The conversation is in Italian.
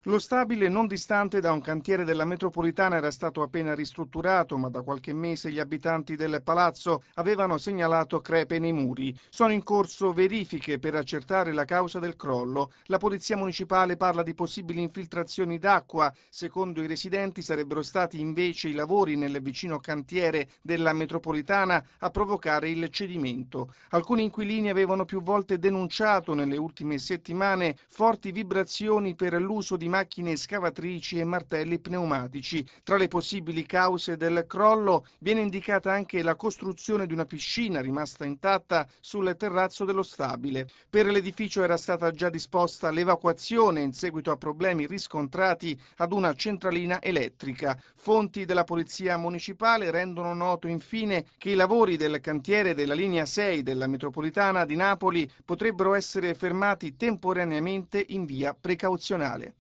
Lo stabile non distante da un cantiere della metropolitana era stato appena ristrutturato, ma da qualche mese gli abitanti del palazzo avevano segnalato crepe nei muri. Sono in corso verifiche per accertare la causa del crollo. La polizia municipale parla di possibili infiltrazioni d'acqua. Secondo i residenti sarebbero stati invece i lavori nel vicino cantiere della metropolitana a provocare il cedimento. Alcuni inquilini avevano più volte denunciato nelle ultime settimane forti vibrazioni per l'uso di macchine scavatrici e martelli pneumatici. Tra le possibili cause del crollo viene indicata anche la costruzione di una piscina rimasta intatta sul terrazzo dello stabile. Per l'edificio era stata già disposta l'evacuazione in seguito a problemi riscontrati ad una centralina elettrica. Fonti della polizia municipale rendono noto infine che i lavori del cantiere della linea 6 della metropolitana di Napoli potrebbero essere fermati temporaneamente in via precauzionale.